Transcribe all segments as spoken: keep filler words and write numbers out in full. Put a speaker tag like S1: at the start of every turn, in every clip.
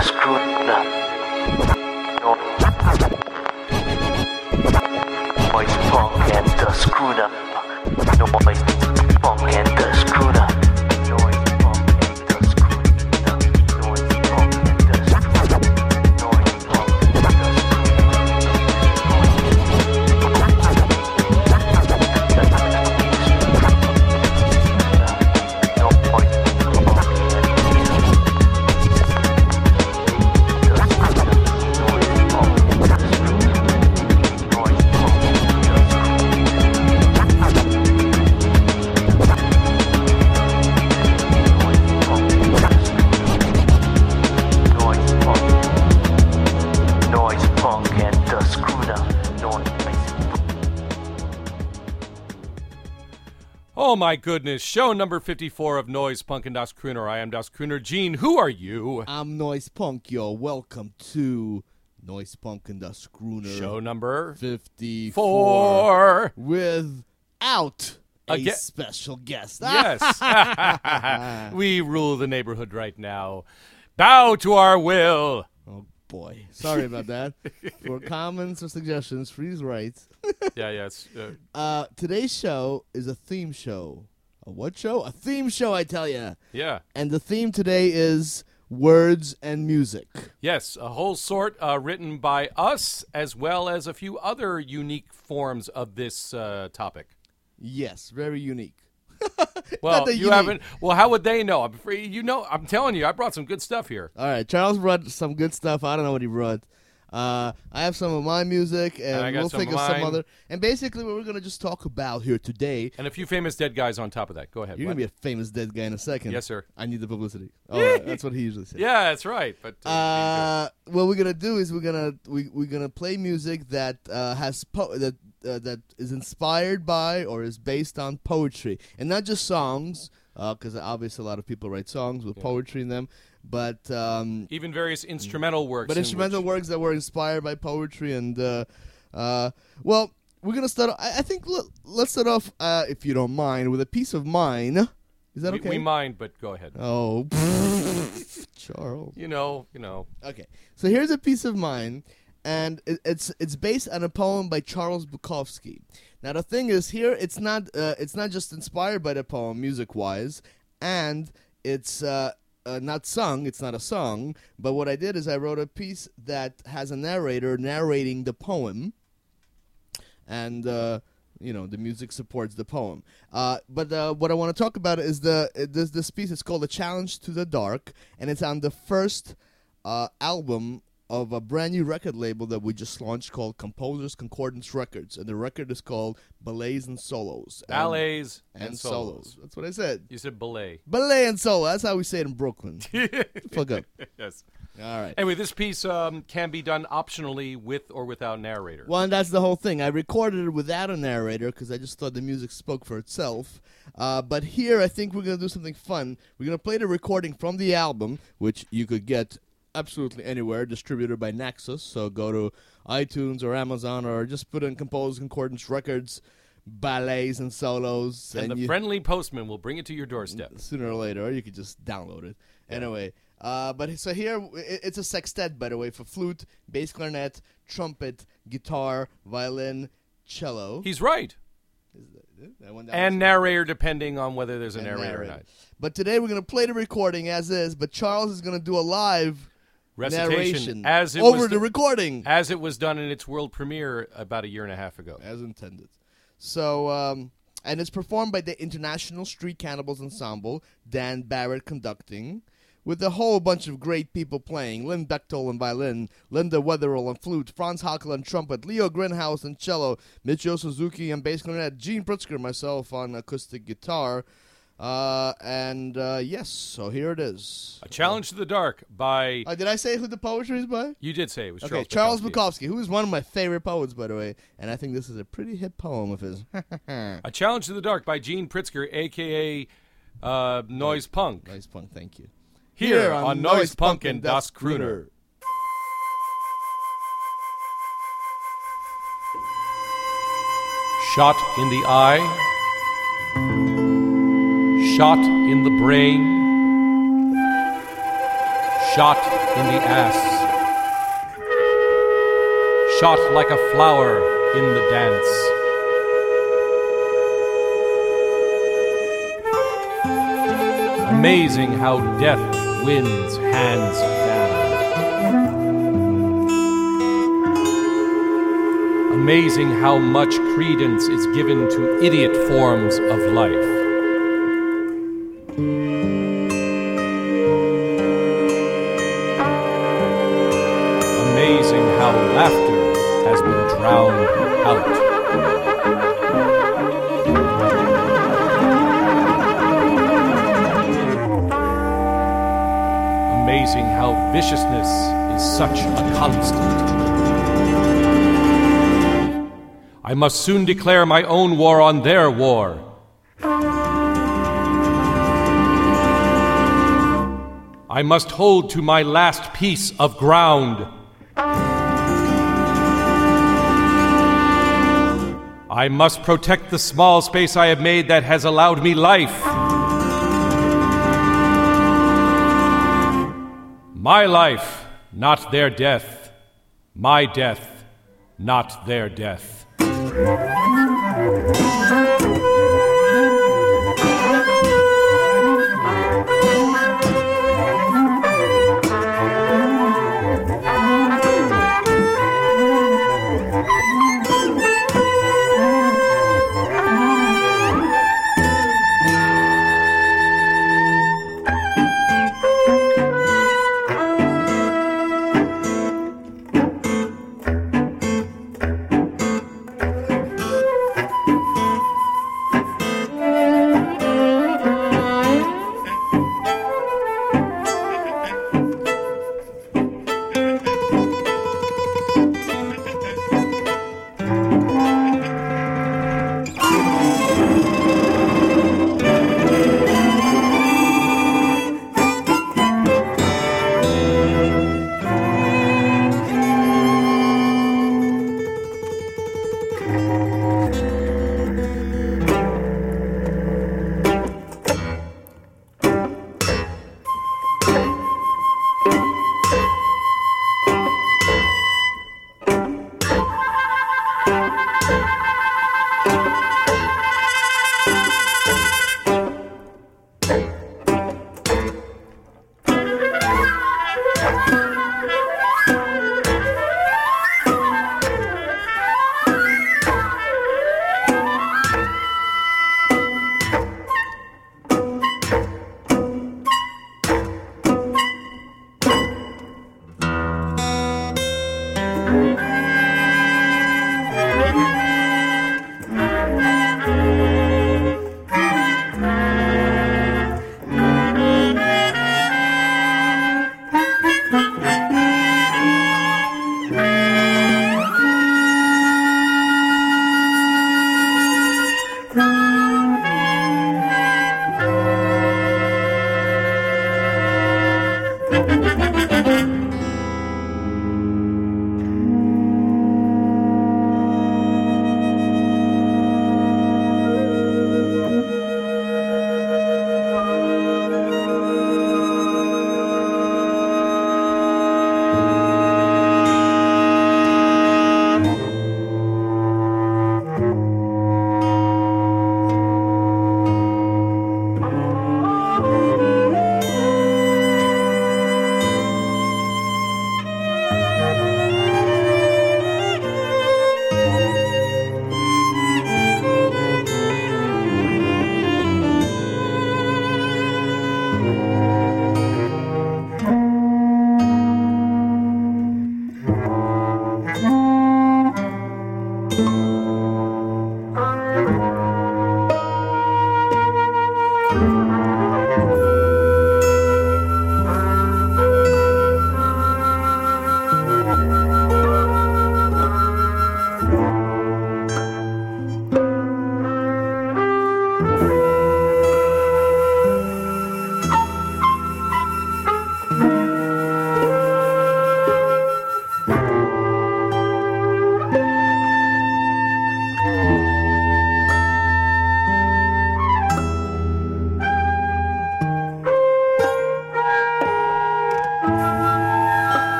S1: das Grüne. Noise Punk and das Grüne. Noise Punk and das Grüne. Noise Punk and das Grüne. Noise Punk and das Grüne. Noise Punk
S2: Oh my goodness, show number fifty-four of Noise Punk and Das Crooner. I am Das Crooner. Gene, who are you?
S3: I'm Noise Punk, yo. Welcome to Noise Punk and Das Crooner.
S2: Show number
S3: fifty-four.
S2: four.
S3: Without a
S2: Aga-
S3: special guest.
S2: Yes. We rule the neighborhood right now. Bow to our will.
S3: Oh, boy. Sorry about that. For comments or suggestions, please write.
S2: Yeah, yes. Uh,
S3: Uh, today's show is a theme show. A what show? A theme show, I tell ya.
S2: yeah.
S3: And the theme today is words and music.
S2: Yes, a whole sort uh, written by us, as well as a few other unique forms of this uh, topic.
S3: Yes, very unique.
S2: Well,
S3: Not that
S2: you
S3: unique.
S2: haven't. Well, how would they know? I'm free. You know, I'm telling you, I brought some good stuff here.
S3: All right, Charles brought some good stuff. I don't know what he brought. Uh, I have some of my music, and,
S2: And I got
S3: we'll
S2: some
S3: think
S2: of
S3: of some
S2: mine.
S3: other. And basically, what we're going to just talk about here today,
S2: And a few famous dead guys on top of that. Go ahead.
S3: you're
S2: What?
S3: going to be a famous dead guy in a second.
S2: Yes, sir.
S3: I need the publicity. Oh, that's what he usually says.
S2: Yeah, that's right. But uh,
S3: Uh, what we're gonna do is we're gonna we we're gonna play music that uh, has po- that uh, that is inspired by or is based on poetry, and not just songs, because obviously a lot of people write songs with
S2: Yeah.
S3: poetry in them, but um,
S2: even various instrumental works.
S3: but
S2: in
S3: instrumental
S2: which-
S3: works that were inspired by poetry. And uh, uh, well, we're gonna start. I, I think let, let's start off, uh, if you don't mind, with a piece of mine. Is that
S2: we,
S3: okay?
S2: we mind, but go ahead.
S3: Oh, Charles.
S2: You know, you know.
S3: Okay, so here's a piece of mine, and it, it's it's based on a poem by Charles Bukowski. Now the thing is, here it's not uh, it's not just inspired by the poem music wise, and it's uh, uh, not sung. It's not a song. But what I did is I wrote a piece that has a narrator narrating the poem, and uh, you know the music supports the poem. Uh, but uh, what I want to talk about is the uh, this this piece is called "A Challenge to the Dark," and it's on the first uh, album of a brand new record label that we just launched called Composers Concordance Records, and the record is called Ballets and Solos. And-
S2: Ballets and,
S3: and
S2: solos.
S3: solos. That's what I said.
S2: You said ballet.
S3: Ballet and solo. That's how we say it in Brooklyn. Fuck up.
S2: Yes.
S3: All right.
S2: Anyway, this piece um, can be done optionally with or without narrator.
S3: Well, and that's the whole thing. I recorded it without a narrator because I just thought the music spoke for itself. Uh, but here, I think we're going to do something fun. We're going to play the recording from the album, which you could get absolutely anywhere, distributed by Naxos. So go to iTunes or Amazon or just put in Compose Concordance Records, Ballets and Solos.
S2: and the
S3: you,
S2: friendly postman will bring it to your doorstep.
S3: sooner or later, or you could just download it. Anyway, uh, but so here, i- it's a sextet, by the way, for flute, bass clarinet, trumpet, guitar, violin, cello.
S2: He's right.
S3: That one down
S2: And
S3: was-
S2: narrator, depending on whether there's a
S3: and
S2: narrator, or
S3: narrator.
S2: not.
S3: But today we're going to play the recording as is, but Charles is going to do a live
S2: Recitation
S3: narration
S2: as it
S3: over
S2: was
S3: the
S2: do-
S3: recording.
S2: as it was done in its world premiere about a year and a half ago.
S3: As intended. So, um, and it's performed by the International Street Cannibals Ensemble, Dan Barrett conducting, with a whole bunch of great people playing. Lynn Bechtel on violin, Linda Weatherall on flute, Franz Hackel on trumpet, Leo Grinhouse on cello, Michio Suzuki on bass clarinet, Gene Pritzker, myself on acoustic guitar. Uh, and, uh, yes, so here it is.
S2: A Challenge to the Dark by...
S3: Uh, did I say who the poetry is by?
S2: You did say it was
S3: Okay,
S2: Charles
S3: Charles
S2: Bukowski.
S3: Bukowski, who is one of my favorite poets, by the way, and I think this is a pretty hit poem of his.
S2: A Challenge to the Dark by Gene Pritzker, a k a. Uh, Noise Punk.
S3: Nice punk, thank you.
S2: Here on Noise Punk and Das Crooner. Shot in the eye. Shot in the brain. shot in the ass, shot like a flower in the dance. Amazing how death wins hands down. Amazing how much credence is given to idiot forms of life. Amazing how laughter has been drowned out. Amazing how viciousness is such a constant. I must soon declare my own war on their war. I must hold to my last piece of ground. I must protect the small space I have made that has allowed me life. My life, not their death. My death, not their death.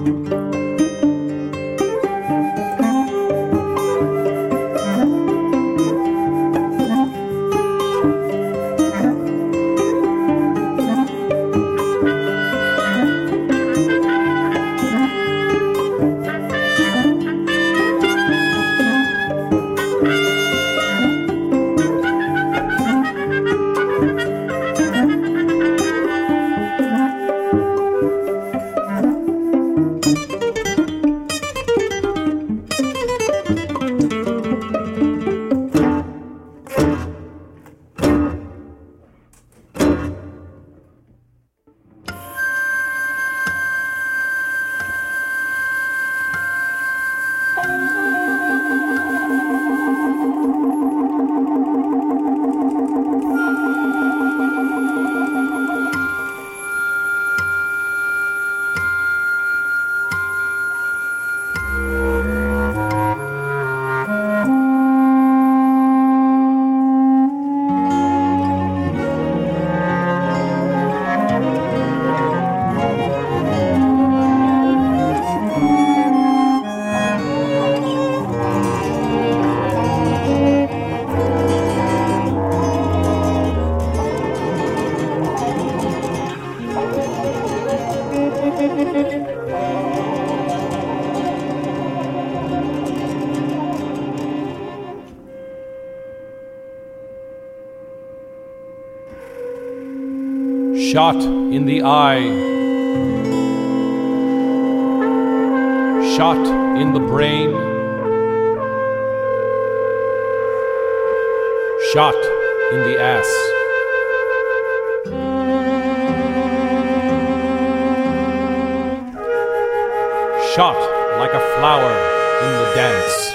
S2: Shot in the eye. Shot in the brain. Shot in the ass. Shot like a flower in the dance.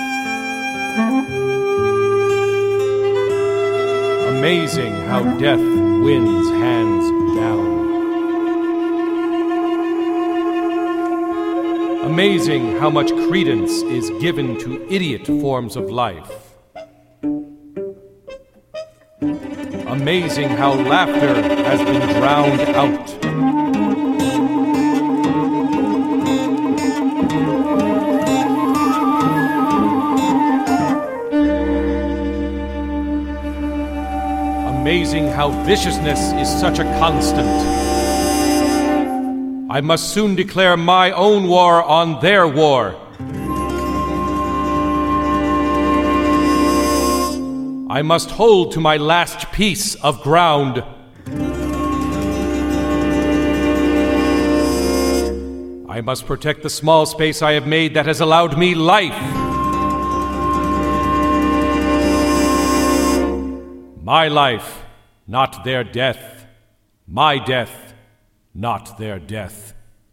S2: Amazing how death wins hands down. Amazing how much credence is given to idiot forms of life. Amazing how laughter has been drowned out. Amazing how viciousness is such a constant. I must soon declare my own war on their war. I must hold to my last piece of ground. I must protect the small space I have made that has allowed me life. My life, not their death. My death, not their death.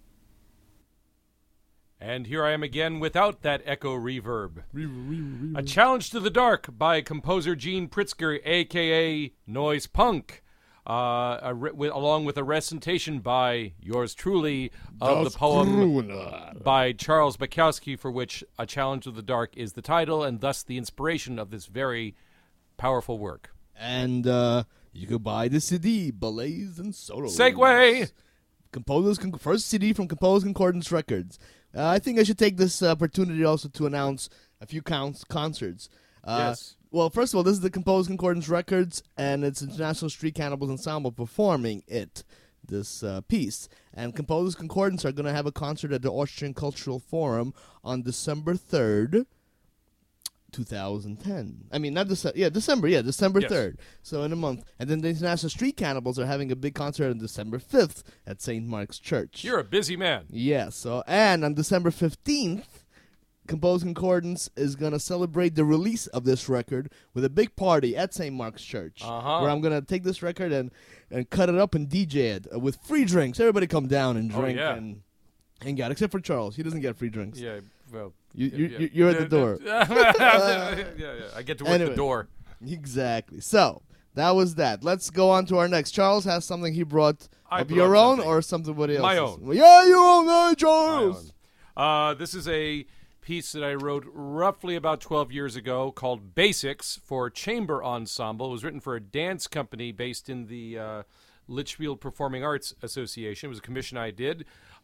S2: And here I am again without that echo reverb. A Challenge to the Dark by composer Gene Pritzker, a k a. Noise Punk, uh, a re- with, along with a recitation by yours truly of
S3: Das
S2: the poem
S3: Gruner.
S2: by Charles Bukowski, for which A Challenge to the Dark is the title, and thus the inspiration of this very powerful work.
S3: And uh, you could buy the C D, Ballets and Solos.
S2: Segway!
S3: Composers Con- first C D from Composers Concordance Records. Uh, I think I should take this opportunity also to announce a few counts, concerts. Uh,
S2: Yes.
S3: Well, first of all, this is the Composers Concordance Records, and it's International Street Cannibals Ensemble performing it, this uh, piece. And Composers Concordance are going to have a concert at the Austrian Cultural Forum on December third. twenty ten. I mean, not December. Yeah, December. Yeah, December
S2: Yes.
S3: third. So in a month. And then the International Street Cannibals are having a big concert on December fifth at Saint Mark's Church.
S2: You're a busy man.
S3: Yeah. So and on December fifteenth, Compose Concordance is gonna celebrate the release of this record with a big party at Saint Mark's Church,
S2: Uh-huh.
S3: where I'm gonna take this record and and cut it up and D J it uh, with free drinks. Everybody come down and
S2: Oh,
S3: drink
S2: yeah.
S3: and hang out, except for Charles. He doesn't get free drinks.
S2: Yeah, well.
S3: You,
S2: yeah,
S3: you,
S2: yeah.
S3: you- you're at the door.
S2: yeah, yeah. I get to work
S3: Anyway.
S2: the door.
S3: Exactly. So that was that. Let's go on to our next. Charles has something he brought
S2: I
S3: of
S2: brought
S3: your own
S2: something.
S3: or somebody else's?
S2: My own.
S3: Yeah, your own, uh,
S2: My
S3: Charles.
S2: own. Uh, this is a piece that I wrote roughly about twelve years ago called Basics for Chamber Ensemble. It was written for a dance company based in the uh, Litchfield Performing Arts Association. It was a commission I did.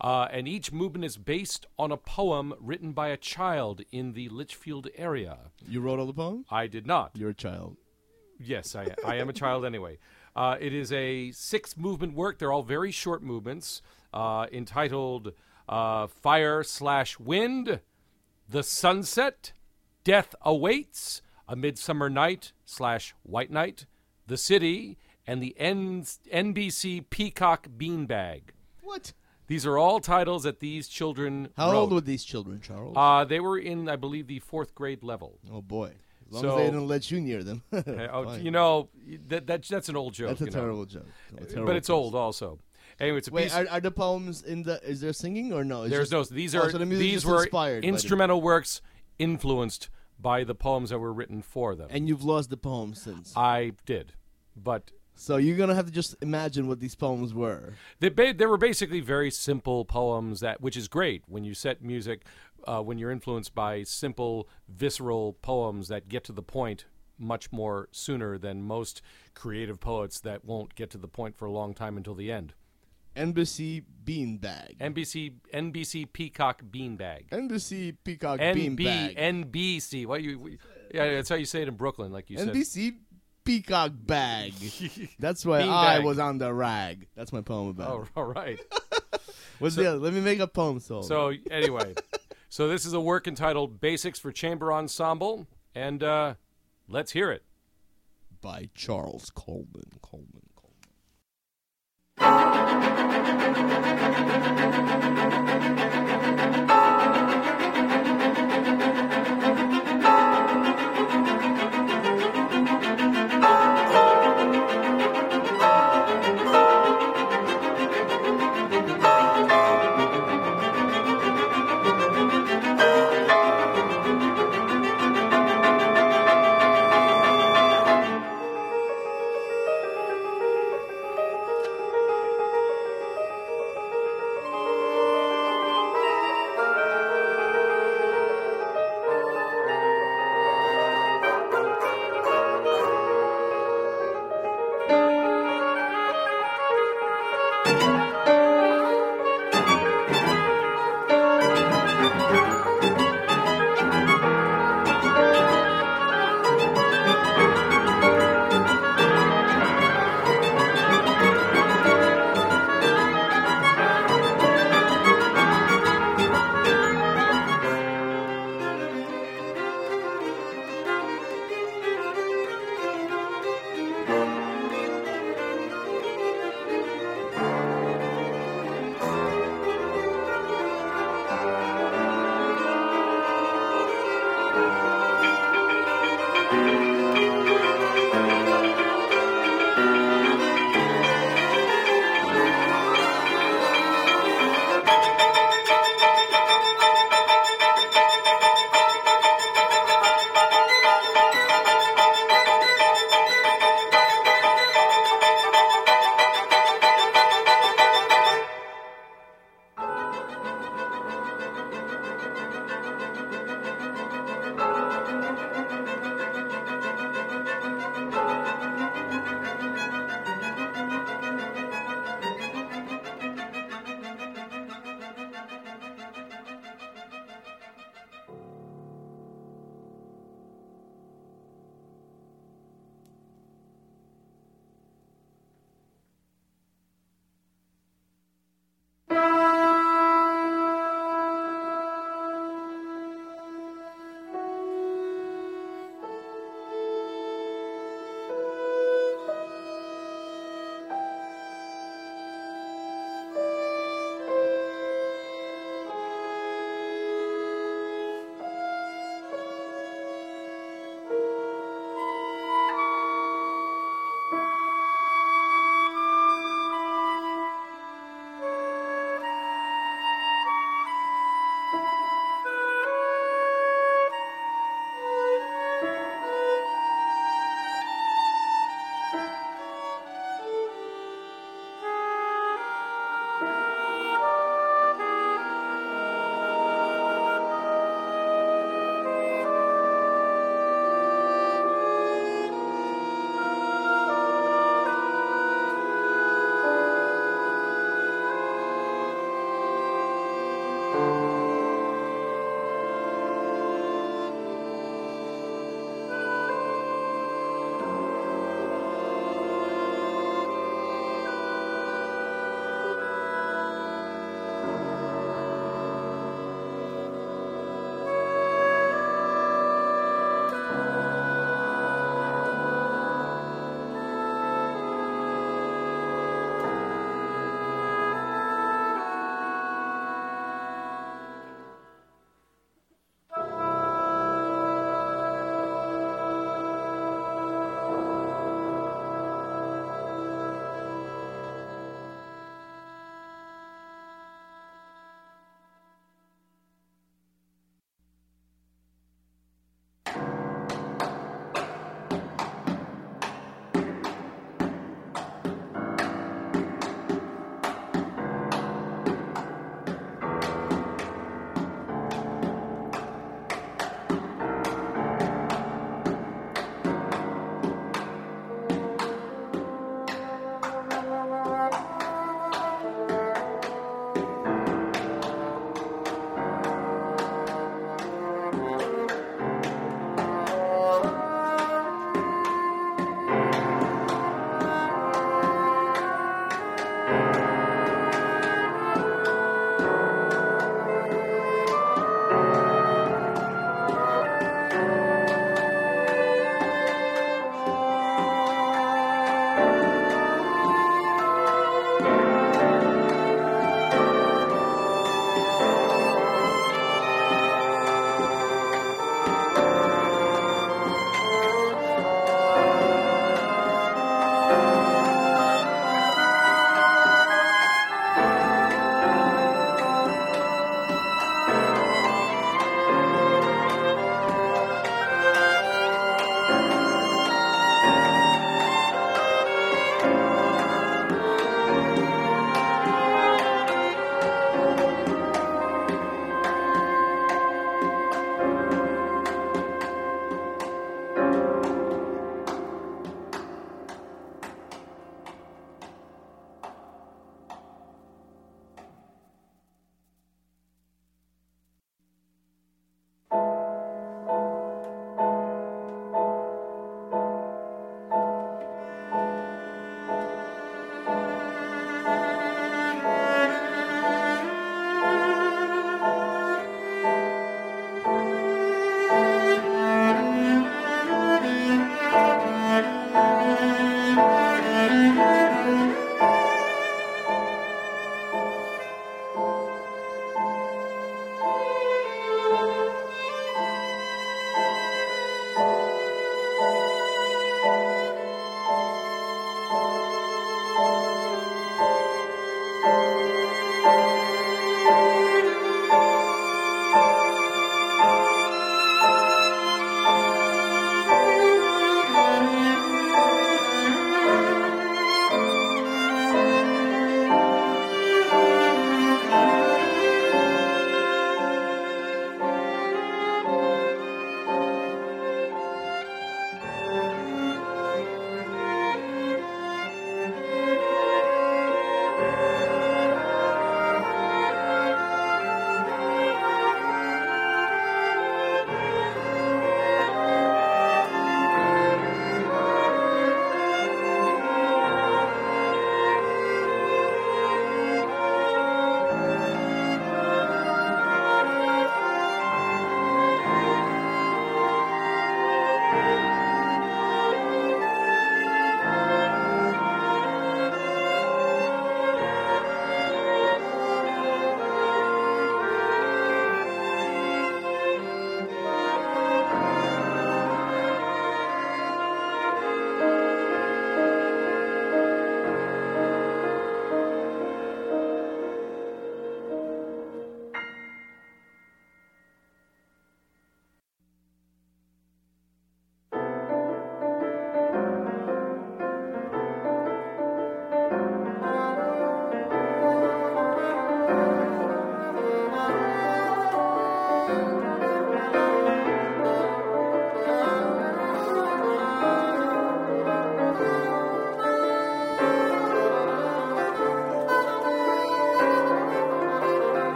S2: Uh, and each movement is based on a poem written by a child in the Litchfield area.
S3: You wrote all the poems?
S2: I did not.
S3: You're a child.
S2: Yes, I, I am a child anyway. Uh, it is a six-movement work. They're all very short movements, uh, entitled uh, Fire slash Wind, The Sunset, Death Awaits, A Midsummer Night slash White Night, The City, and the N- NBC Peacock Beanbag.
S3: What?
S2: These are all titles that these children
S3: How
S2: wrote.
S3: old were these children, Charles?
S2: Uh, they were in, I believe, the fourth grade level.
S3: oh, boy. As long
S2: so-
S3: as they didn't let you near them.
S2: Uh, oh,
S3: Fine.
S2: you know, that, that that's an old joke.
S3: That's a
S2: you know.
S3: terrible joke. A terrible
S2: But it's
S3: joke.
S2: old also. Anyway, it's a
S3: Wait,
S2: piece.
S3: are, are the poems in the? Is there singing or no? It's
S2: There's
S3: just,
S2: no. These
S3: oh,
S2: are
S3: so the music
S2: these
S3: is
S2: were
S3: inspired by them.
S2: instrumental works influenced by the poems that were written for them.
S3: And you've lost the poem since.
S2: I did, but
S3: So you're gonna have to just imagine what these poems were.
S2: they ba- they were basically very simple poems that, which is great when you set music, uh, when you're influenced by simple, visceral poems that get to the point much more sooner than most creative poets that won't get to the point for a long time until the end.
S3: N B C Beanbag.
S2: N B C N B C Peacock Beanbag.
S3: N B C Peacock
S2: N B
S3: Beanbag.
S2: N B C. What you? Yeah, that's how you say it in Brooklyn, like you said.
S3: N B C Peacock Bag. That's why
S2: Beanbag.
S3: I was on the rag. That's my poem about.
S2: Oh, all right.
S3: What's the other? Let me make a poem song.
S2: So anyway, so this is a work entitled "Basics for Chamber Ensemble," and uh, let's hear it.
S3: by Charles Coleman. Coleman. Coleman.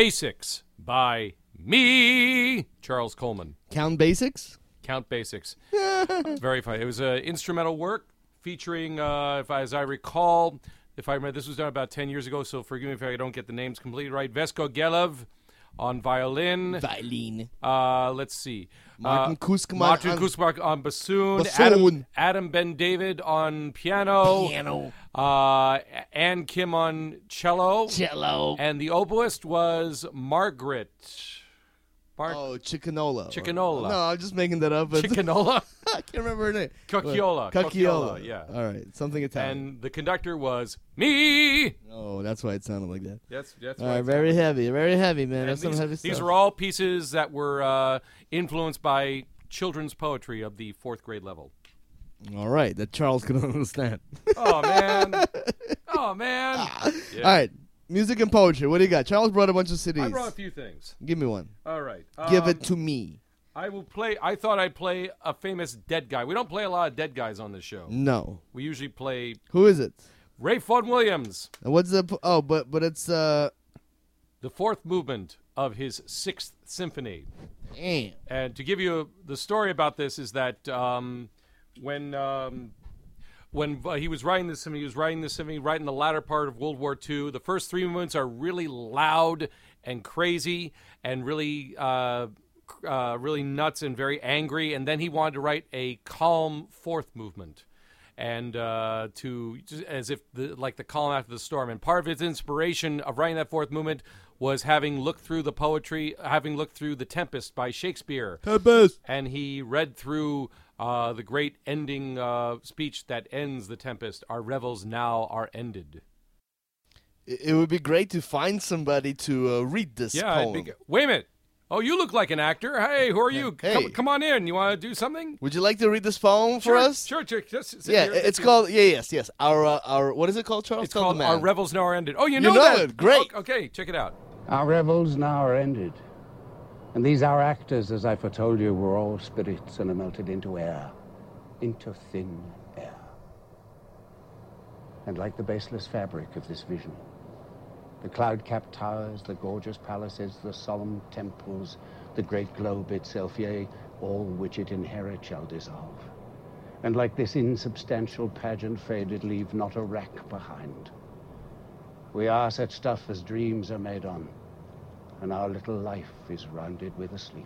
S2: Basics by me, Charles Coleman.
S3: Count Basics?
S2: Count Basics. Very funny. It was an instrumental work featuring, uh, if I, as I recall, if I remember, this was done about ten years ago, so forgive me if I don't get the names completely right. Vesco Gelev on violin.
S3: Violin.
S2: Uh, let's see.
S3: Martin
S2: uh,
S3: Kuskman
S2: Martin
S3: on-
S2: Kuskman on bassoon.
S3: Bassoon.
S2: Adam, Adam Ben David on piano.
S3: Piano.
S2: Uh, Ann Kim on cello.
S3: Cello.
S2: And the oboist was Margaret. Mar-
S3: Oh, Chickenola.
S2: Chickenola.
S3: No, I'm just making that up. but-
S2: Chickenola.
S3: I can't remember her name.
S2: Cocchiola.
S3: Cocchiola.
S2: Cocchiola, yeah.
S3: All right, something Italian.
S2: And the conductor was me.
S3: Oh, that's why it sounded like that.
S2: That's that's
S3: All
S2: right.
S3: right, very heavy, very heavy, man.
S2: And
S3: That's some
S2: these,
S3: heavy
S2: these
S3: stuff.
S2: were all pieces that were uh, influenced by children's poetry of the fourth grade level.
S3: All right, that Charles could understand.
S2: Oh man! Oh man! Yeah.
S3: All right, music and poetry. What do you got? Charles brought a bunch of C Ds.
S2: I brought a few things.
S3: Give me one.
S2: All right.
S3: Give
S2: um,
S3: it to me.
S2: I will play. I thought I'd play a famous dead guy. We don't play a lot of dead guys on this show.
S3: No.
S2: We usually play
S3: Who is it?
S2: Ray Vaughan Williams,
S3: And what's the? p- Oh, but but it's uh.
S2: the fourth movement of his Sixth Symphony.
S3: Damn.
S2: And to give you the story about this is that um, when um, when uh, he was writing this symphony, he was writing this symphony right in the latter part of World War Two. The first three movements are really loud and crazy and really uh, uh, really nuts and very angry. And then he wanted to write a calm fourth movement. And uh, to just as if the, like the calm after the storm. And part of his inspiration of writing that fourth movement was having looked through the poetry, having looked through The Tempest by Shakespeare.
S3: Tempest.
S2: And he read through uh, the great ending uh, speech that ends The Tempest. Our revels now are ended.
S3: It it would be great to find somebody to uh, read this
S2: Yeah. I'd
S3: poem.
S2: be, wait a minute. Oh, you look like an actor. Hey, who are you?
S3: Hey.
S2: Come, come on in. You want to do something?
S3: Would you like to read this poem for
S2: sure,
S3: us?
S2: Sure, sure. Just sit
S3: Yeah,
S2: here.
S3: it's
S2: Sit
S3: called. Yeah, yes, yes. Our uh, our. What is it called, Charles?
S2: It's
S3: Tell
S2: called
S3: the
S2: Our
S3: man.
S2: Revels Now Are Ended. Oh, you know,
S3: You know
S2: that.
S3: it. Great.
S2: Oh, okay, check it out.
S4: Our revels now are ended. And these our actors, as I foretold you, were all spirits and are melted into air. Into thin air. And like the baseless fabric of this vision, the cloud-capped towers, the gorgeous palaces, the solemn temples, the great globe itself, yea, all which it inherit shall dissolve. And like this insubstantial pageant faded, leave not a rack behind. We are such stuff as dreams are made on, and our little life is rounded with a sleep.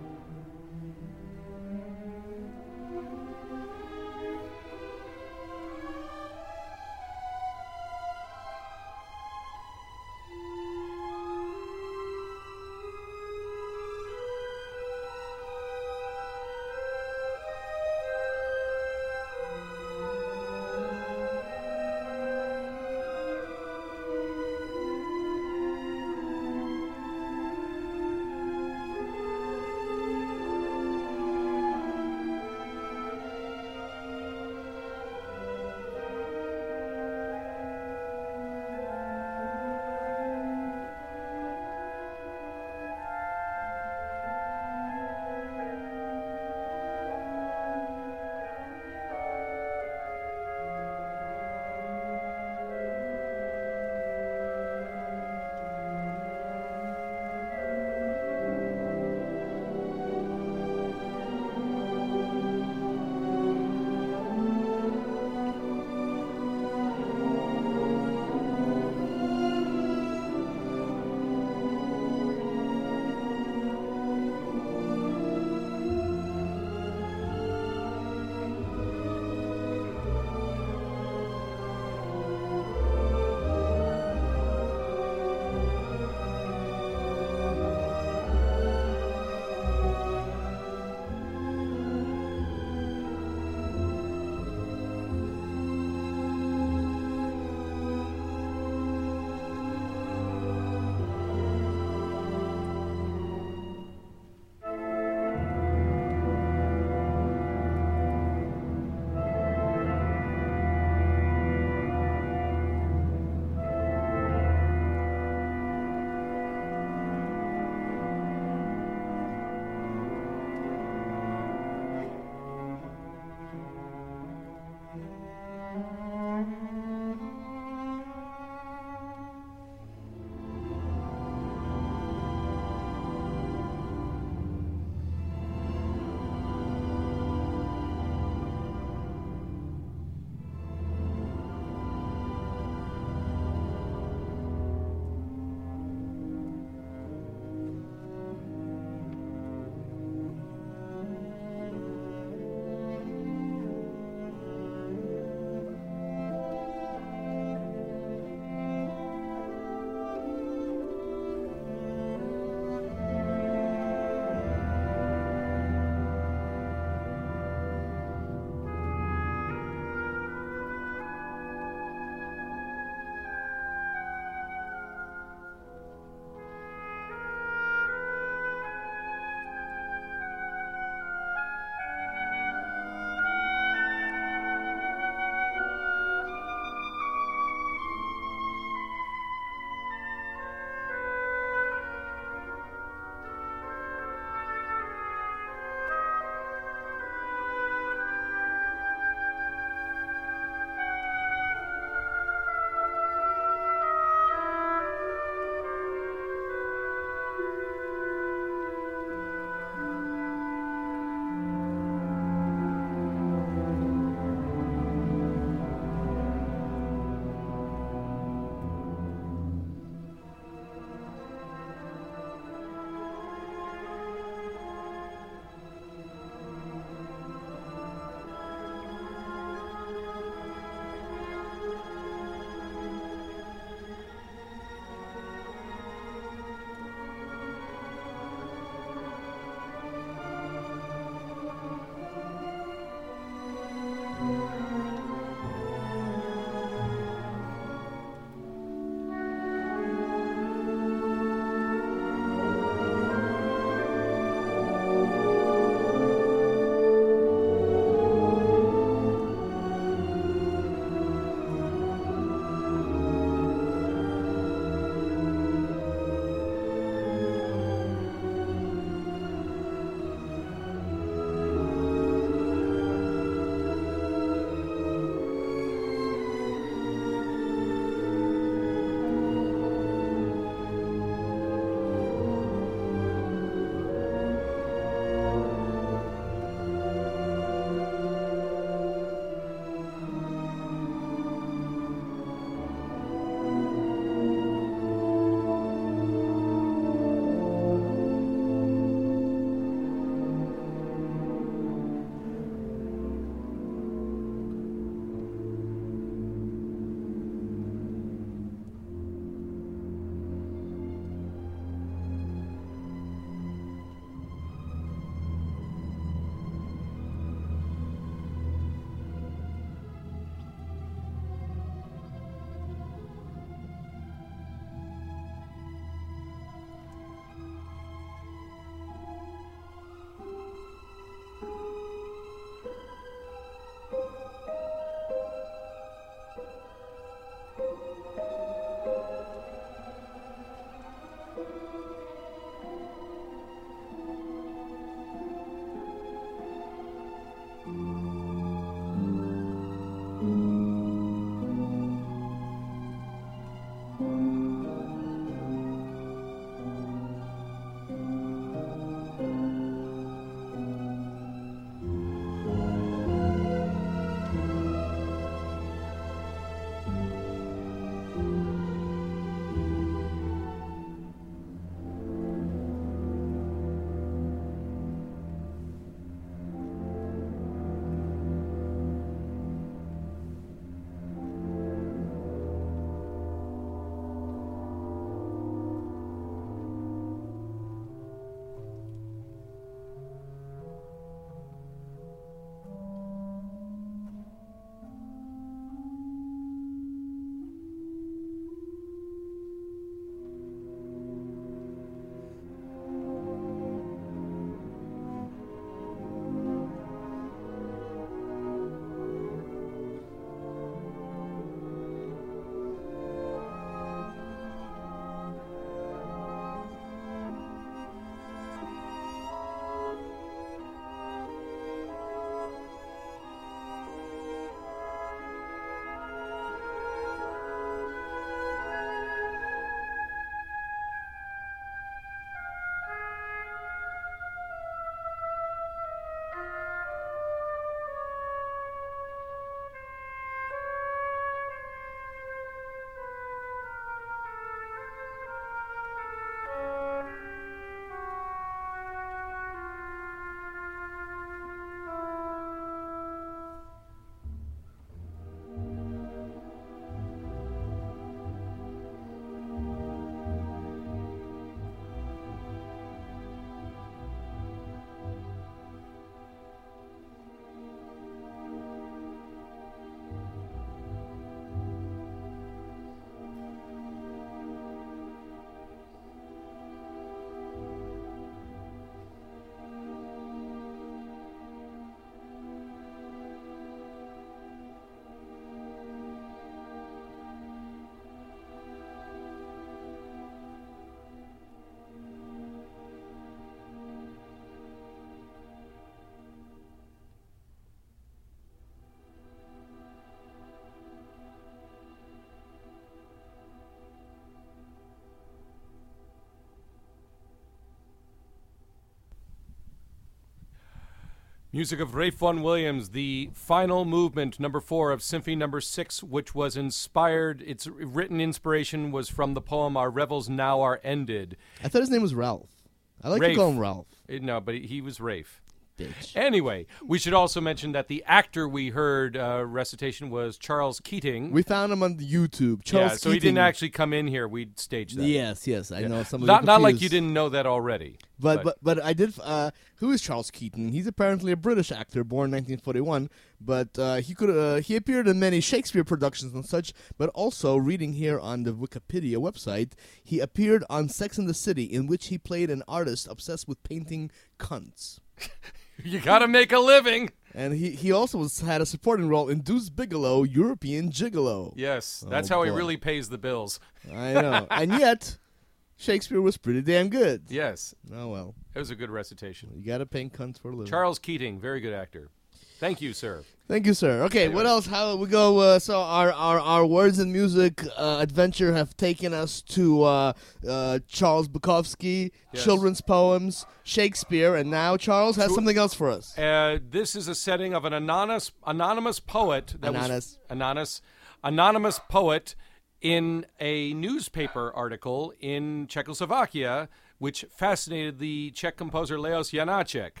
S2: Music of Ralph Vaughan Williams, the final movement, number four of Symphony Number Six, which was inspired. Its written inspiration was from the poem "Our Revels Now Are Ended."
S3: I thought his name was Ralph. I like
S2: Rafe.
S3: to call him Ralph.
S2: Uh, No, but he, he was Rafe.
S3: Bitch.
S2: Anyway, we should also mention that the actor we heard uh, recitation was Charles Keating.
S3: We found him on the YouTube. Charles
S2: yeah, so he
S3: Keating.
S2: didn't actually come in here. We staged that.
S3: Yes, yes, I know some of
S2: Not,
S3: you
S2: not like you
S3: confused.
S2: didn't know that already.
S3: But, but but I did. Uh, who is Charles Keaton? He's apparently a British actor, born in nineteen forty-one. But uh, he could uh, he appeared in many Shakespeare productions and such. But also, reading here on the Wikipedia website, he appeared on Sex and the City, in which he played an artist obsessed with painting cunts.
S2: You gotta make a living.
S3: And he, he also was, had a supporting role in Deuce Bigelow, European Gigolo.
S2: Yes, that's
S3: Oh,
S2: how he
S3: boy.
S2: really pays the bills.
S3: I know. And yet, Shakespeare was pretty damn good.
S2: Yes,
S3: Oh, well.
S2: it was a good recitation.
S3: You gotta paint cunts for a living.
S2: Charles Keating, very good actor. Thank you, sir.
S3: Thank you, sir. Okay,
S2: Anyway.
S3: what else? How we go? Uh, so our, our our words and music uh, adventure have taken us to uh, uh, Charles Bukowski,
S2: Yes.
S3: children's poems, Shakespeare, and now Charles has
S2: To-
S3: something else for us.
S2: Uh, this is a setting of an anonymous anonymous poet that
S3: Anonymous.
S2: was anonymous anonymous poet in a newspaper article in Czechoslovakia, which fascinated the Czech composer Leos Janáček.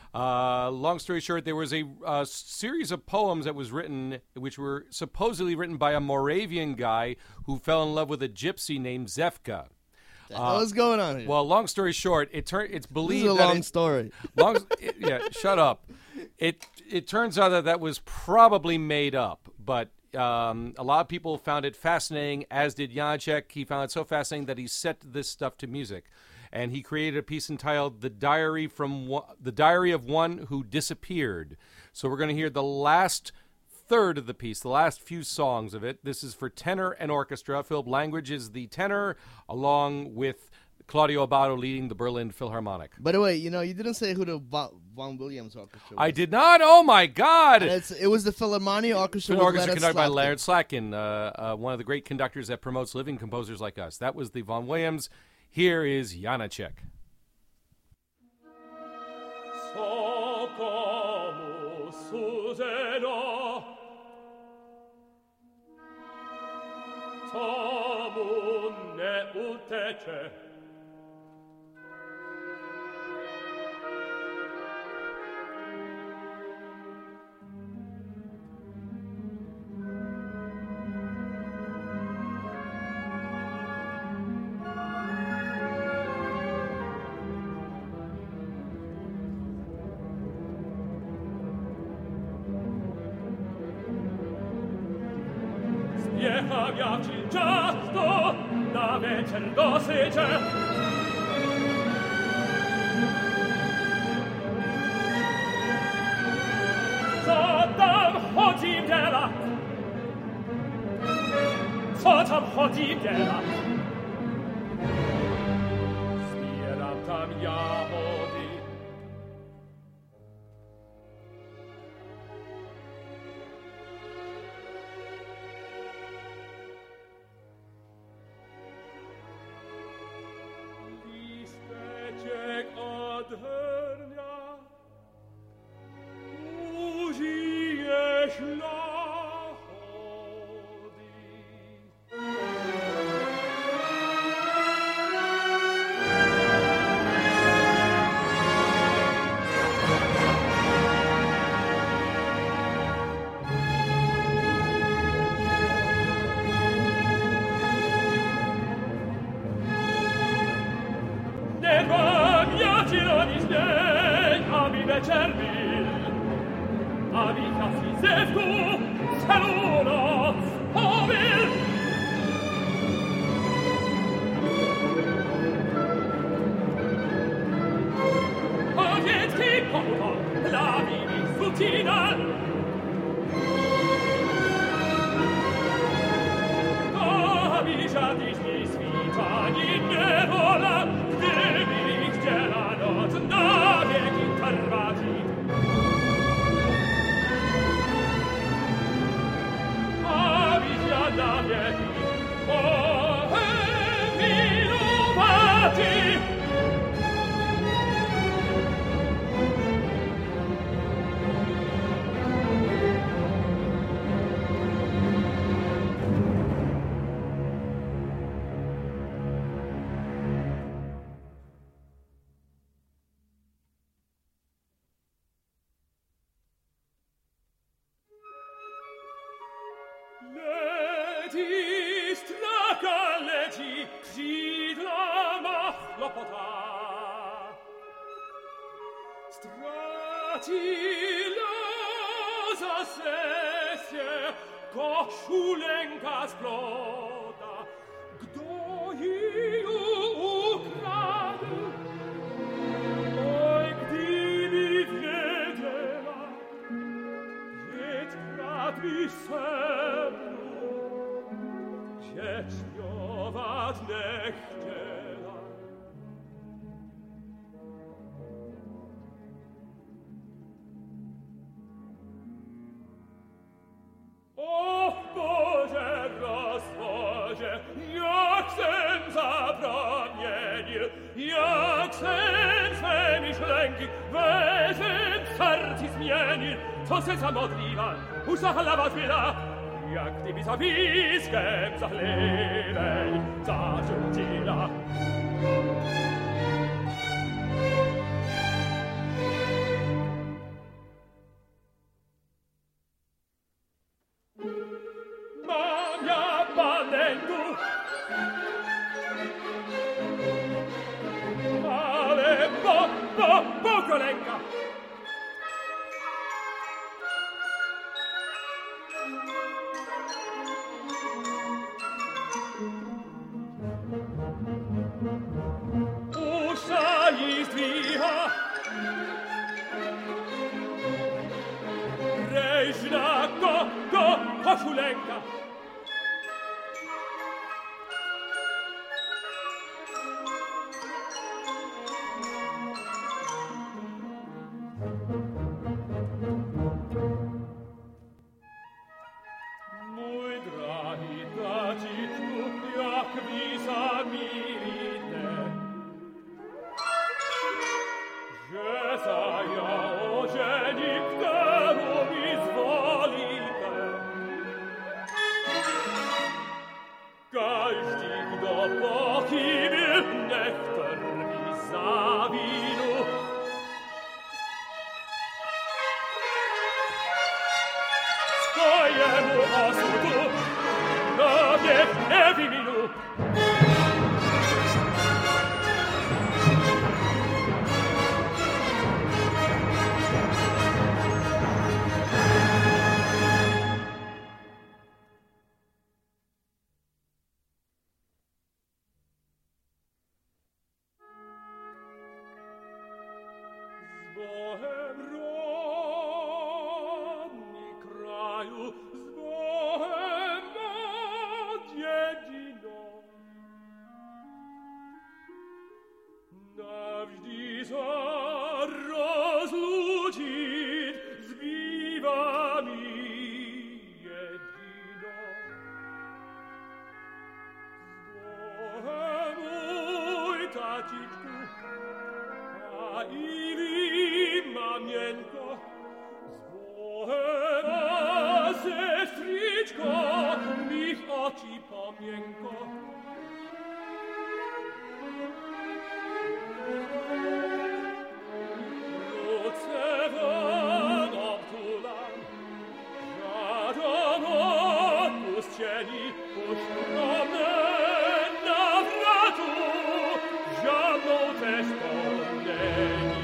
S2: Uh, long story short, there was a, uh series of poems that was written, which were supposedly written by a Moravian guy who fell in love with a gypsy named Zevka.
S3: What's going on here?
S2: Well, long story short, it tur- it's
S3: this
S2: believed
S3: is a
S2: that
S3: long
S2: it-
S3: story.
S2: Long, it- yeah, shut up. It it turns out that that was probably made up, but um, a lot of people found it fascinating, as did Janacek. He found it so fascinating that he set this stuff to music, and he created a piece entitled "The Diary from One, the Diary of One Who Disappeared." So we're going to hear the last third of the piece, the last few songs of it. This is for tenor and orchestra. Philip Language is the tenor, along with Claudio Abbado leading the Berlin Philharmonic.
S3: By the way, you know, you didn't say who the Va- Vaughan Williams Orchestra was.
S2: I did not. Oh my God!
S3: And it's, it was the Philharmonia Orchestra.
S2: An
S3: with
S2: orchestra
S3: Leonard
S2: conducted by
S3: Slatkin.
S2: Leonard Slatkin, uh, uh, one of the great conductors that promotes living composers like us. That was the Vaughan Williams. Here is Janacek.
S5: So como succederà, tomu ne uteče. Spiecha giasto da večer doseče. Co tam chodzi dělat? Co tam chodí dělat? Zbieram tam jahody. Listeczek odhernia, użyje szlachody. Ne pamięci rodzić dzień, a mi wieczór mil. A mi kasy zewku, celu noc pomyl. A dziecki pomóż, dla mi sucina. A mi żadnych nie świta, ni nie wola, gdy mi chciała noc na wieki trwati. A mi ja na wieki poemilowati. Leti straka leci, krzidła ma chlopota. Stracila za sesję koszulenka splota. Kto jej ukradł? Oj, gdyby wiedziała, pięć krat mi srebru, gdzie śpiewać nie chciała. O Boże, rozwodzie, jak sen zabronienił, jak sen swe myślenki wezem serci zmienił, co se zamodliwa, usahalawa chwila, jak gdyby za piskiem zachlewej zarzuciła. Mamia panenku, ale bo, bo, bo kolenka. Usza i zdwicha, reźna go, go, koszulenka. Mój dragi taciku, jak wy zamilite, że za ja ożeni, którą mi zwolite. Każdy, kto pochybie, niech mi zawinu. Swojemu osudu na wiek nie wyminu. Z Bohem rodni kraju, z Bohem nad jediną. Navždy za rozlučit zbývá mi jedinou. S Bohem, můj tatičku, a i vy, mamienko, s Bohem, a sestričko, mých očí pomienko. Ruce wam obtulam, żaden odpuszczeni, uszczony nawratu, żadną też wspomnieni.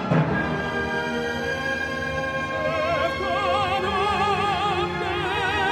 S5: Thank you.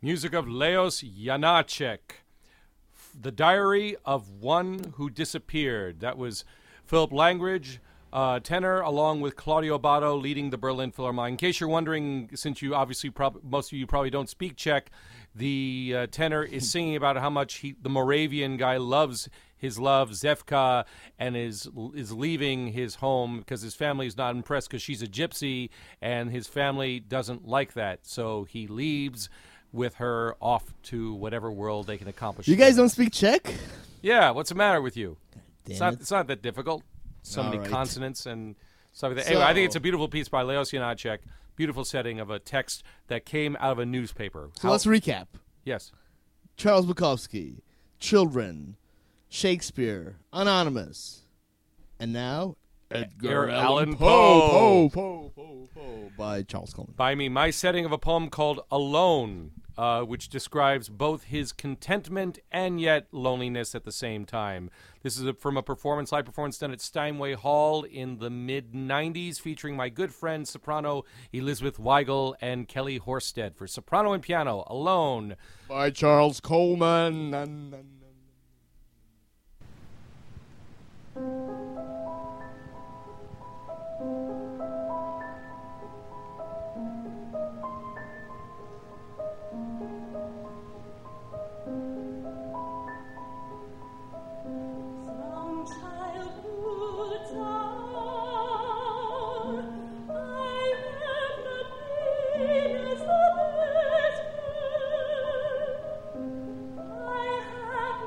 S2: Music of Leos Janáček. The Diary of One Who Disappeared. That was Philip Langridge, uh, tenor, along with Claudio Abbado leading the Berlin Philharmonic. In case you're wondering, since you obviously, prob- most of you probably don't speak Czech, the uh, tenor is singing about how much he, the Moravian guy loves his love, Zevka, and is is leaving his home because his family is not impressed because she's a gypsy, and his family doesn't like that. So he leaves with her off to whatever world they can accomplish.
S3: You guys don't speak Czech?
S2: Yeah, what's the matter with you?
S3: Damn
S2: It's not,
S3: it.
S2: it's not that difficult. So
S3: All
S2: many
S3: right.
S2: consonants and stuff like that. Anyway, I think
S3: So-
S2: it's a beautiful piece by Leos Janáček. Beautiful setting of a text that came out of a newspaper.
S3: So
S2: How-
S3: let's recap.
S2: yes.
S3: Charles Bukowski, Children, Shakespeare, Anonymous, and now Edgar
S2: Allan
S3: Allan
S2: Poe.
S3: Poe, Poe, Poe, Poe, by Charles Coleman.
S2: By me, my setting of a poem called Alone, uh, which describes both his contentment and yet loneliness at the same time. This is a, from a performance, live performance done at Steinway Hall in the mid nineties, featuring my good friend, soprano Elizabeth Weigel and Kelly Horsted for soprano and piano, Alone.
S3: By Charles Coleman. Nan, nan, nan.
S5: From childhood's hour, I have not been as the best man. I have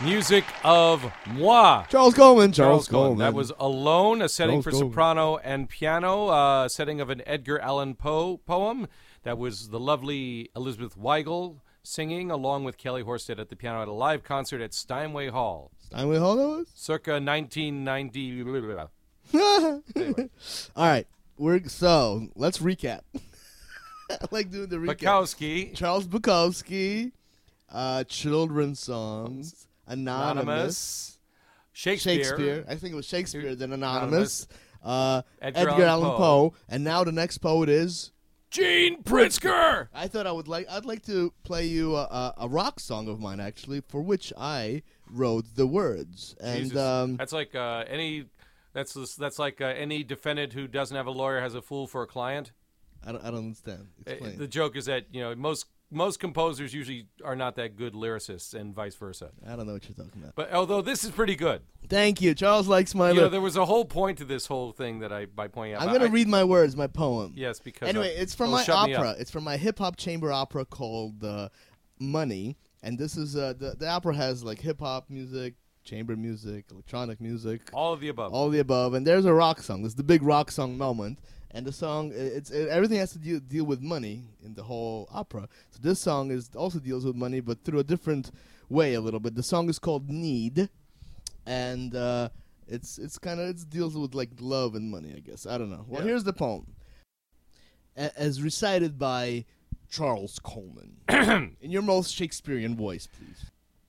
S2: Music of Moi.
S3: Charles Coleman.
S2: Charles
S3: Charles Coleman.
S2: Coleman. That was Alone, a setting
S3: Charles
S2: for
S3: Coleman.
S2: soprano and piano, uh, a setting of an Edgar Allan Poe poem. That was the lovely Elizabeth Weigel singing, along with Kelly Horsted at the piano at a live concert at Steinway Hall,
S3: Steinway Hall, that was?
S2: circa nineteen ninety.
S3: All right. We're, so, let's recap. I like doing the recap.
S2: Bukowski,
S3: Charles Bukowski, uh, children's songs, Anonymous,
S2: Anonymous, Shakespeare,
S3: Shakespeare. I think it was Shakespeare, then
S2: Anonymous.
S3: Anonymous, uh,
S2: Edgar
S3: Edgar,
S2: Allan
S3: Allan
S2: Poe.
S3: Poe, and now the next poet is.
S2: Gene Pritzker.
S3: I thought I would like. I'd like to play you a, a, a rock song of mine, actually, for which I wrote the words. And
S2: Jesus.
S3: um,
S2: That's like uh, any. That's that's like uh, any defendant who doesn't have a lawyer has a fool for a client.
S3: I don't. I don't understand.
S2: Uh,
S3: Explain.
S2: The joke is that you know most most composers usually are not that good lyricists, and vice versa.
S3: I don't know what you're talking about.
S2: But although this is pretty good,
S3: Thank you. Charles likes my.
S2: you know,
S3: lyrics.
S2: there was a whole point to this whole thing that I by pointing out.
S3: I'm gonna
S2: I-
S3: read my words, my poem.
S2: Yes, because
S3: Anyway,
S2: uh,
S3: it's from
S2: it'll
S3: my
S2: shut me
S3: opera.
S2: up.
S3: It's from my hip hop chamber opera called uh, Money, and this is uh, the the opera has like hip hop music, chamber music, electronic music,
S2: All of the above.
S3: all the above, and there's a rock song. This is the big rock song moment, and the song i- it's it, everything has to deal, deal with money in the whole opera. So this song is also deals with money, but through a different way a little bit. The song is called Need, and uh, it's it's kind of it deals with like love and money, I guess. I don't know. Well,
S2: Yeah.
S3: here's the poem, A- as recited by Charles Coleman in your most Shakespearean voice, please.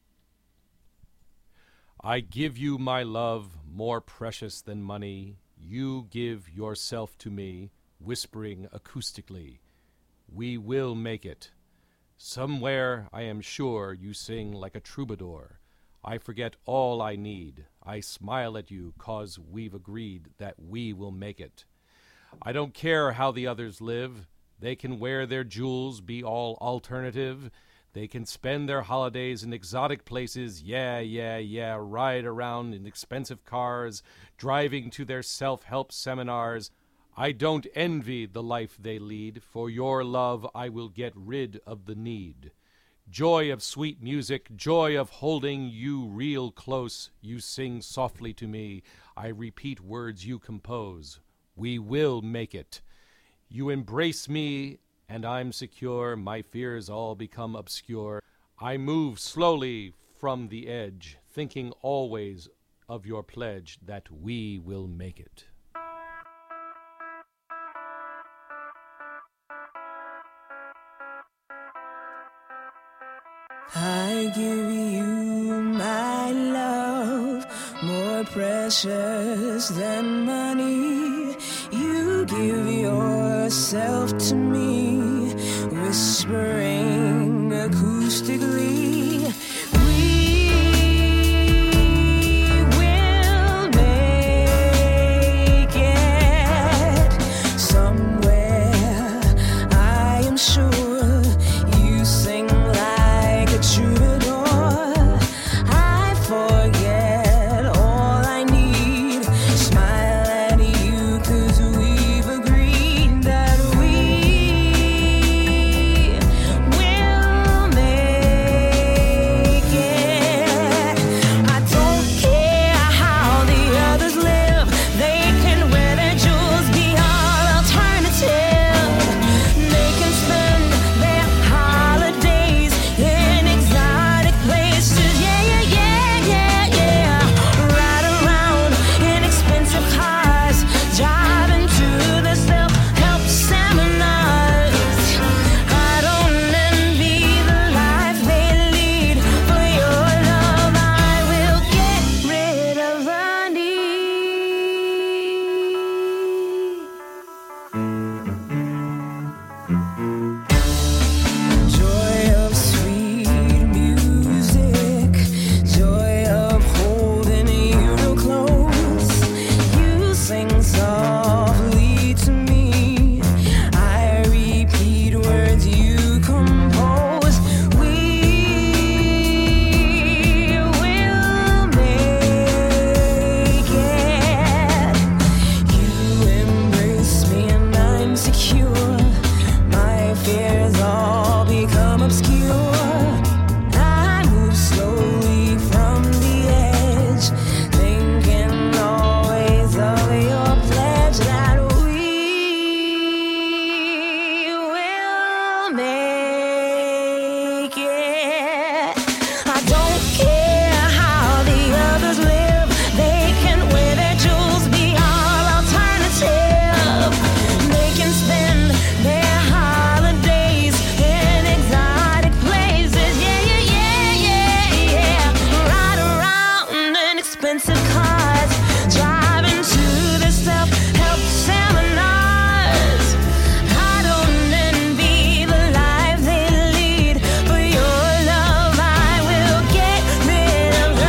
S2: I give you my love more precious than money. You give yourself to me, whispering acoustically. We will make it. Somewhere, I am sure, you sing like a troubadour. I forget all I need. I smile at you, 'cause we've agreed that we will make it. I don't care how the others live. They can wear their jewels, be all alternative. They can spend their holidays in exotic places, yeah, yeah, yeah, ride around in expensive cars, driving to their self-help seminars. I don't envy the life they lead. For your love I will get rid of the need. Joy of sweet music, joy of holding you real close. You sing softly to me. I repeat words you compose. We will make it. You embrace me, and I'm secure. My fears all become obscure. I move slowly from the edge, thinking always of your pledge that we will make it.
S6: I give you my love, more precious than money. You give yourself to me, whispering acoustically. We will make it somewhere. I am sure you sing like a troubadour. I forget all I need. Smile at you, 'cause we've agreed that we will make make it. I don't care how the others live. They can wear their jewels, be our alternative. They can spend their holidays in exotic places. Yeah, yeah, yeah, yeah, yeah. Ride around in expensive cars, driving to the self-help seminars. I don't envy the life they lead. For your love, I will get rid of the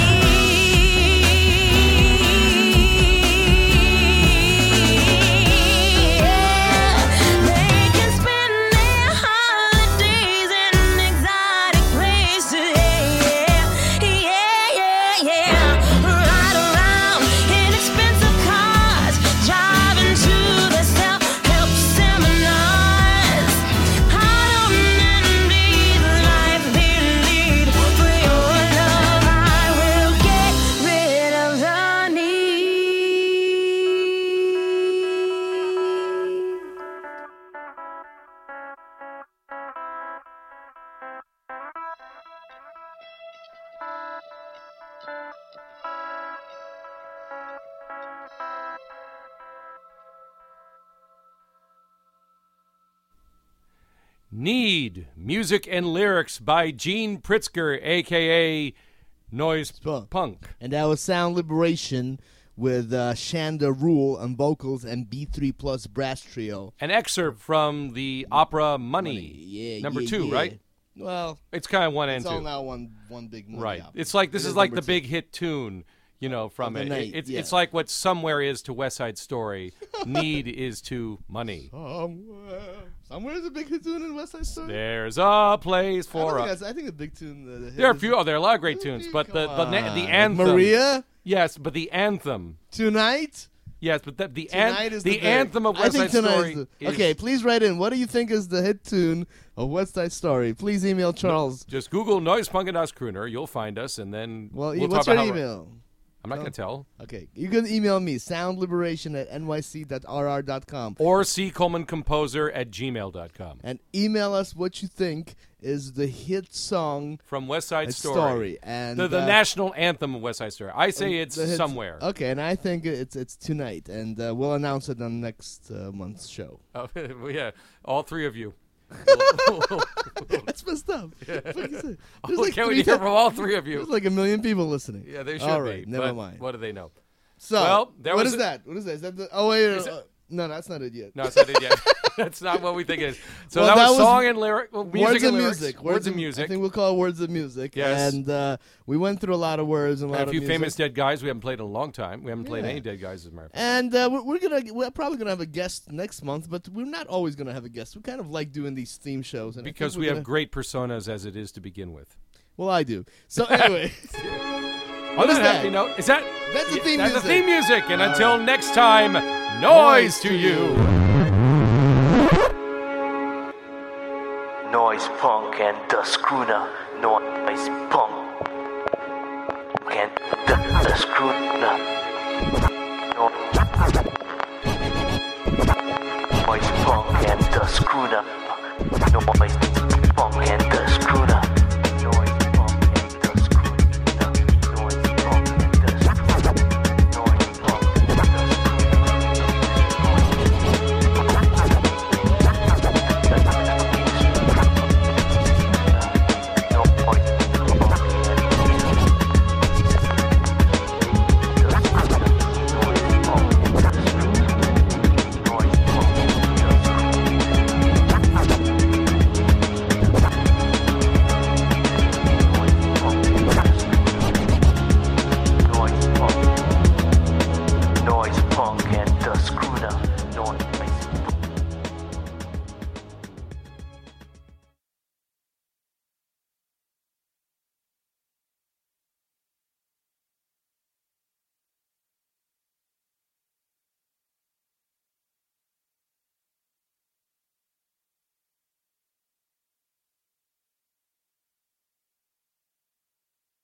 S6: need. They can spend their holidays in exotic places. Yeah, yeah, yeah, yeah. Ride around in expensive cars, driving to the self-help seminars. I don't envy the life they lead. For your love, I will get rid of the need.
S2: Need, music and lyrics by Gene Pritzker, a k a. Noise
S3: Punk.
S2: Punk.
S3: And that was Sound Liberation with uh, Shanda Rule on vocals and B three Plus Brass Trio.
S2: An excerpt from the opera Money,
S3: Yeah,
S2: number
S3: yeah,
S2: two,
S3: yeah.
S2: right?
S3: Well,
S2: It's kind of one and
S3: it's all
S2: two.
S3: now one one big movie.
S2: Right.
S3: opera.
S2: It's like this
S3: It
S2: is like
S3: number
S2: the
S3: two.
S2: big hit tune, you know, from
S3: the
S2: it.
S3: night,
S2: It- it's
S3: yeah.
S2: it's like what Somewhere is to West Side Story. Need is to Money.
S3: Somewhere, somewhere is a big hit tune in West Side Story.
S2: There's a place
S3: I, don't
S2: for
S3: think
S2: a.
S3: that's- I think the big tune. Uh, the hit
S2: There are a
S3: is-
S2: few. Oh, there are a lot of great tunes, but the the,
S3: Come
S2: na- the
S3: on.
S2: anthem.
S3: Maria
S2: Yes, but the anthem.
S3: tonight.
S2: Yes, but the the, an-
S3: Tonight is
S2: the
S3: the, big-
S2: anthem of
S3: I
S2: West
S3: think
S2: Side
S3: tonight
S2: Story.
S3: is the,
S2: is-
S3: okay, please write in. What do you think is the hit tune of West Side Story? Please email Charles.
S2: Just Google Noise Punk and Us Crooner. You'll find us, and then
S3: Well,
S2: we'll
S3: what's
S2: talk
S3: your
S2: about how-
S3: email?
S2: I'm not going to tell.
S3: Okay, you can email me soundliberation at n y c dot r r dot com
S2: Or C Coleman Composer at gmail dot com.
S3: and email us what you think is the hit song
S2: From West Side
S3: It's
S2: Story.
S3: Story, and,
S2: the the
S3: uh,
S2: national anthem of West Side Story. I say it's
S3: the hit-
S2: somewhere.
S3: Okay, and I think it's it's tonight, and uh, we'll announce it on next uh, month's show.
S2: Oh, well, yeah, all three of you.
S3: That's messed up. What you say?
S2: Oh,
S3: There's like
S2: can't we
S3: three
S2: hear
S3: ti-
S2: from all three of
S3: There's
S2: you?
S3: like a million people listening.
S2: Yeah, they should
S3: All right,
S2: be.
S3: never
S2: but
S3: mind.
S2: What do they know?
S3: So,
S2: Well, there
S3: what
S2: was
S3: is
S2: a-
S3: that? What is that? Is that the? Oh wait,
S2: Is
S3: uh, no, that's not it yet.
S2: No, it's not it yet. That's not what we think it is. So
S3: Well,
S2: that,
S3: that
S2: was
S3: was
S2: song and lyric, well, music
S3: words
S2: and
S3: of
S2: lyrics.
S3: music.
S2: Words of
S3: of-
S2: music.
S3: I think we'll call it words of music.
S2: Yes.
S3: And uh, we went through a lot of words and a lot
S2: And a few
S3: of music.
S2: famous dead guys we haven't played in a long time. We haven't played
S3: Yeah.
S2: any dead guys as a matter of fact.
S3: And uh, we're, we're gonna we're probably gonna have a guest next month, but we're not always gonna have a guest. We kind of like doing these theme shows, and I think
S2: Because
S3: we're
S2: we have
S3: gonna-
S2: great personas as it is to begin with.
S3: Well, I do. So anyway,
S2: On
S3: is
S2: that
S3: that?
S2: happy note, is that
S3: That's the
S2: Yeah,
S3: theme
S2: that's
S3: music.
S2: the theme music. And until next time, noise to you.
S1: Noise Punk and the Schooner. Noise Punk and the, the Schooner. No- Noise Punk and the Schooner. Noise Punk and the